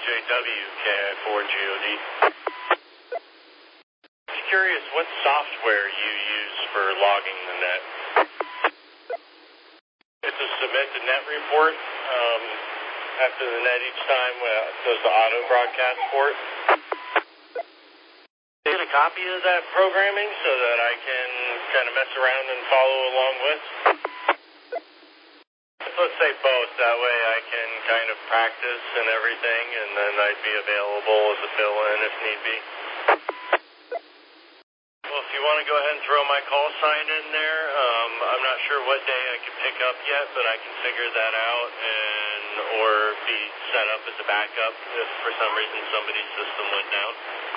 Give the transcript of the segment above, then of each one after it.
JW, KI4GOD. Just curious what software you use for logging the net. It's a submit the net report after the net each time does the auto broadcast port. Get a copy of that programming so that I can kind of mess around and follow along with. Let's say both, that way I can kind of practice and everything, and then I'd be available as a fill-in if need be. Well, if you want to go ahead and throw my call sign in there, I'm not sure what day I can pick up yet, but I can figure that out or be set up as a backup if for some reason somebody's system went down.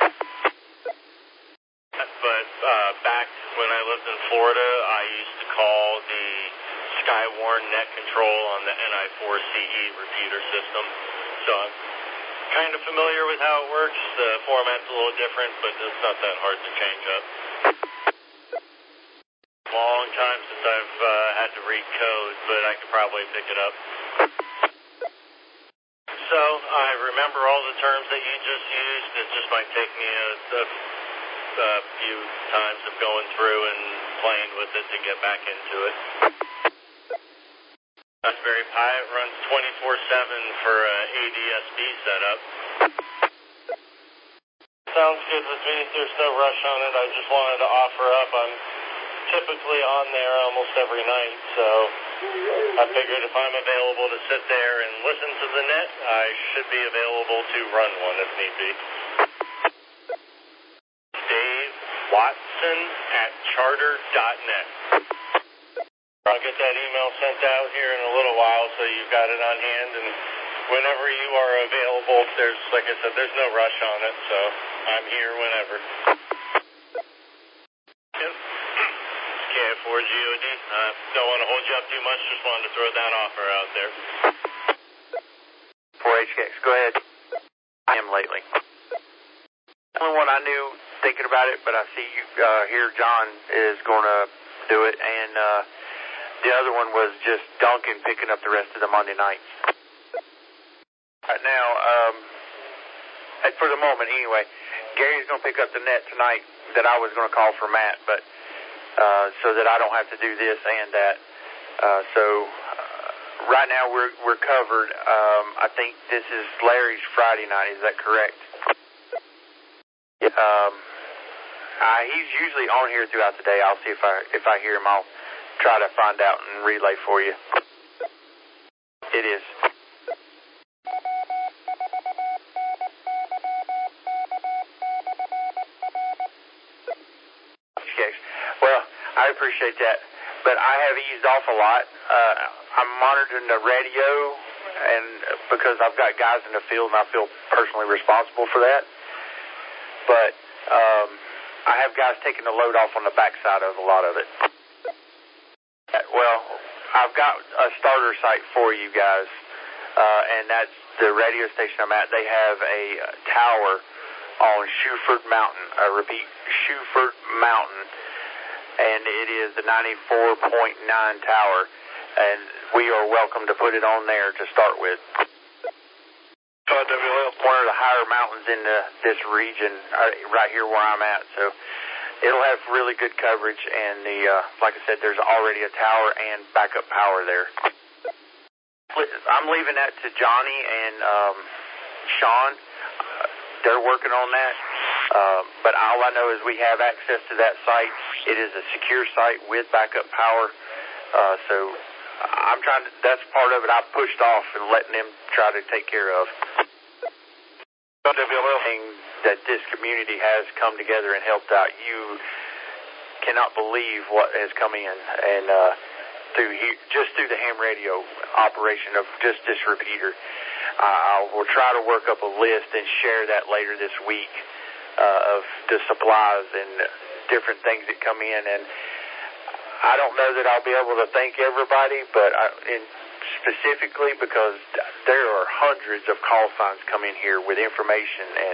But back when I lived in Florida, I used to call the Skywarn net control on the NI4CE repeater system. So I'm kind of familiar with how it works. The format's a little different, but it's not that hard to change up. Long time since I've had to read code, but I could probably pick it up. So I remember all the terms that you just used. It just might take me a few times of going through and playing with it to get back into it. Raspberry Pi, it runs 24/7 for ADSB setup. Sounds good with me. There's no rush on it. I just wanted to offer up. I'm typically on there almost every night, so I figured if I'm available to sit there and listen to the net, I should be available to run one if need be. Dave Watson at charter.net. I'll get that email sent out here in a little while so you've got it on hand, and whenever you are available, like I said, there's no rush on it, so I'm here whenever. Yep. KI4GOD. Don't want to hold you up too much, just wanted to throw that offer out there. 4HKX, go ahead. I am lately. The only one I knew thinking about it, but I see you here, John is going to do it, and the other one was just Duncan picking up the rest of the Monday nights. Right now, for the moment anyway, Gary's going to pick up the net tonight that I was going to call for Matt, but so that I don't have to do this and that. Right now we're covered. I think this is Larry's Friday night. Is that correct? He's usually on here throughout the day. I'll see if I hear him. I'll try to find out and relay for you. It is. Okay. Well, I appreciate that, but I have eased off a lot. I'm monitoring the radio, and because I've got guys in the field, and I feel personally responsible for that. But I have guys taking the load off on the backside of a lot of it. Well, I've got a starter site for you guys, and that's the radio station I'm at. They have a tower on Shuford Mountain. I repeat, Shuford Mountain, and it is the 94.9 tower, and we are welcome to put it on there to start with. One of the higher mountains in this region, right here where I'm at, so it'll have really good coverage, and like I said, there's already a tower and backup power there. I'm leaving that to Johnny and Sean. They're working on that, but all I know is we have access to that site. It is a secure site with backup power, so I'm trying to, that's part of it I pushed off and letting them try to take care of. That this community has come together and helped out. You cannot believe what has come in, and through the ham radio operation of just this repeater. I will try to work up a list and share that later this week of the supplies and different things that come in, and I don't know that I'll be able to thank everybody, but specifically because there are hundreds of call signs come in here with information and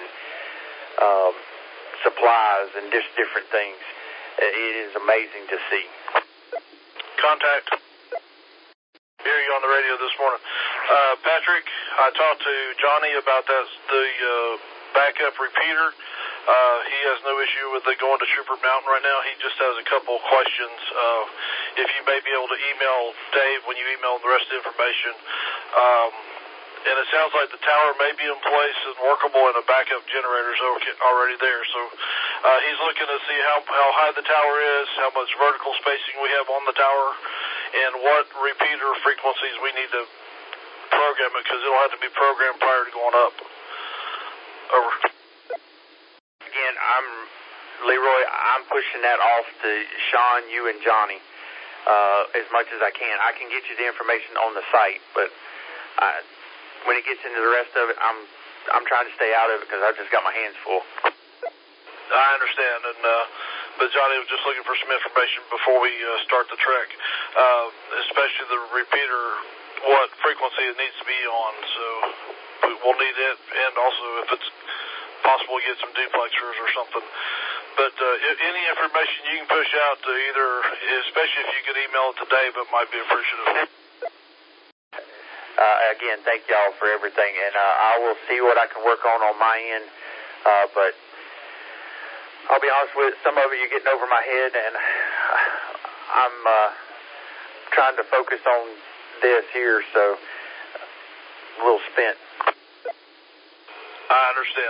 supplies and just different things. It is amazing to see. Contact. Hear you on the radio this morning. Patrick, I talked to Johnny about the backup repeater. He has no issue with it going to Trooper Mountain right now. He just has a couple of questions. If you may be able to email Dave when you email him the rest of the information. And it sounds like the tower may be in place and workable, and a backup generator is already there. So he's looking to see how high the tower is, how much vertical spacing we have on the tower, and what repeater frequencies we need to program it, because it'll have to be programmed prior to going up. Over. Again, Leroy, I'm pushing that off to Sean, you, and Johnny as much as I can. I can get you the information on the site, but when it gets into the rest of it, I'm trying to stay out of it because I've just got my hands full. I understand, and but Johnny was just looking for some information before we start the trek, especially the repeater, what frequency it needs to be on. So we'll need it, and also if it's possible, get some duplexers or something. But any information you can push out to either, especially if you could email it to Dave, it might be appreciative. Again, thank y'all for everything, and I will see what I can work on my end, but I'll be honest with you, some of it you're getting over my head, and I'm trying to focus on this here, so a little spent. I understand.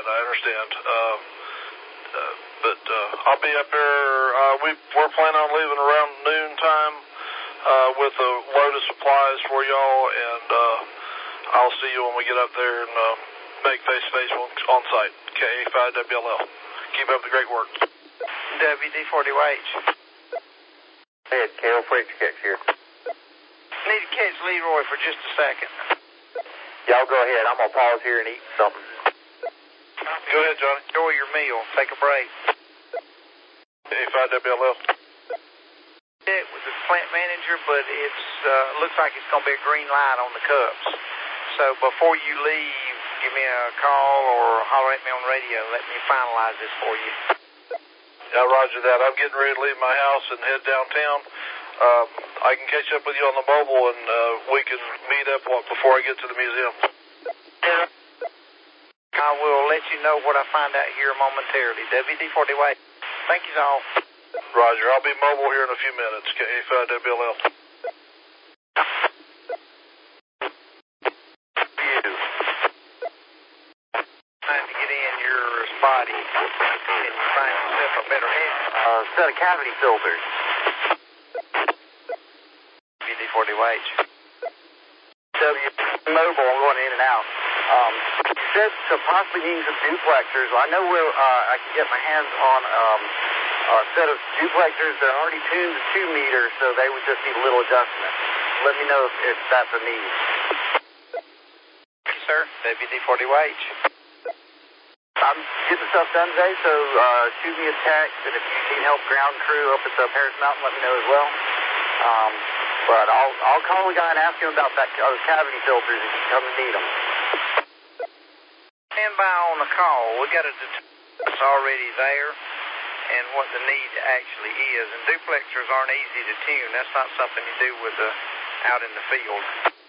But I'll be up there. We're planning on leaving around noon time with a load of supplies for y'all, and I'll see you when we get up there and make face-to-face on site. KA5WLL. Keep up the great work. WD40H. Hey, it's KO4HX here. Need to catch Leroy for just a second. Y'all go ahead. I'm going to pause here and eat something. Go ahead, Johnny. Enjoy your meal. Take a break. KA5WLL. With the plant manager, but it's looks like it's going to be a green light on the cups. So before you leave, give me a call or holler at me on the radio. Let me finalize this for you. Yeah, roger that. I'm getting ready to leave my house and head downtown. I can catch up with you on the mobile, and we can meet up before I get to the museum. I will let you know what I find out here momentarily. WD40H. Thank you all. Roger. I'll be mobile here in a few minutes. KA5WLL. Time to get in your spotty. Can you find yourself a better head? Set of cavity filters. WD40H. Mobile, I'm going in and out. Said to possibly need some duplexers. I know where I can get my hands on a set of duplexers. They're already tuned to 2 meters, so they would just need a little adjustment. Let me know if that's a need. Thank you, sir. WD40H. I'm getting stuff done today, so shoot me a text, and if you need help ground crew up at the Paris Mountain, let me know as well. But I'll call the guy and ask him about those cavity filters if you come and need them. Stand by on the call. We got a that's already there and what the need actually is. And duplexers aren't easy to tune. That's not something you do with out in the field.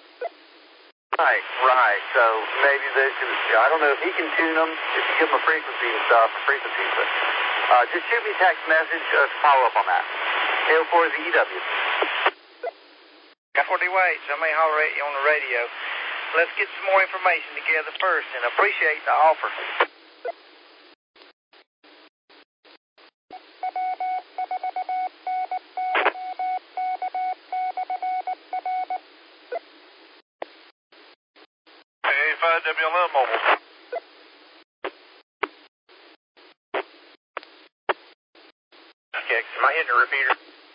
Right. So maybe they can, I don't know if he can tune them, if you give him a frequency and stuff, but just shoot me a text message to follow up on that. KO4ZEW. Got 40 ways. I may holler at you on the radio. Let's get some more information together first, and appreciate the offer. KA5WLL mobile. Okay, am I hitting a repeater?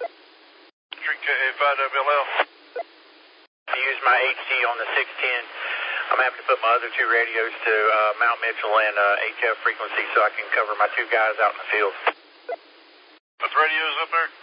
KA5WLL. Use my HD on the 610. I'm going to have to put my other two radios to Mount Mitchell and HF frequency so I can cover my two guys out in the field. With radios up there?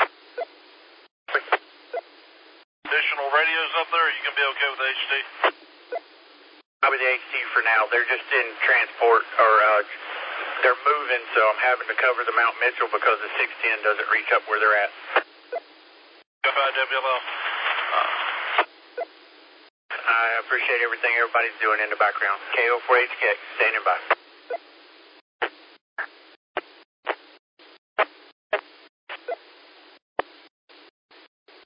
Additional radios up there, or you going to be okay with HD? I'll be the HD for now. They're just in transport, or they're moving, so I'm having to cover the Mount Mitchell because the 610 doesn't reach up where they're at. KA5WLL. I appreciate everything everybody's doing in the background. KO4HK, standing by.